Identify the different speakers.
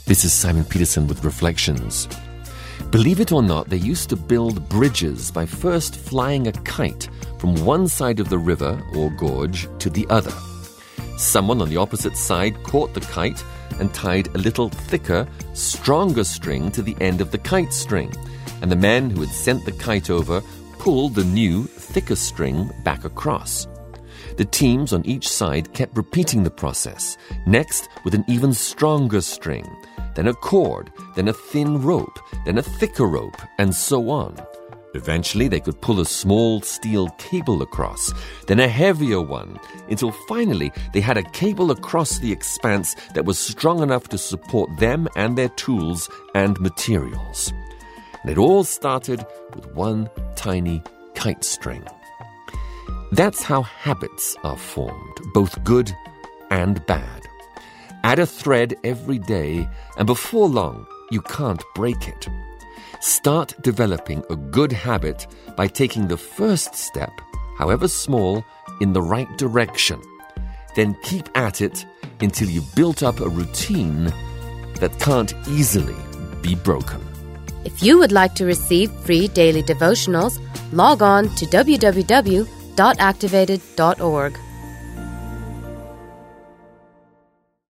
Speaker 1: This is Simon Peterson with Reflections. Believe it or not, they used to build bridges by first flying a kite from one side of the river or gorge to the other. Someone on the opposite side caught the kite and tied a little thicker, stronger string to the end of the kite string, and the men who had sent the kite over pulled the new, thicker string back across. The teams on each side kept repeating the process, next with an even stronger string, then a cord, then a thin rope, then a thicker rope, and so on. Eventually, they could pull a small steel cable across, then a heavier one, until finally they had a cable across the expanse that was strong enough to support them and their tools and materials. And it all started with one tiny kite string. That's how habits are formed, both good and bad. Add a thread every day, and before long, you can't break it. Start developing a good habit by taking the first step, however small, in the right direction. Then keep at it until you've built up a routine that can't easily be broken.
Speaker 2: If you would like to receive free daily devotionals, log on to www.activated.org.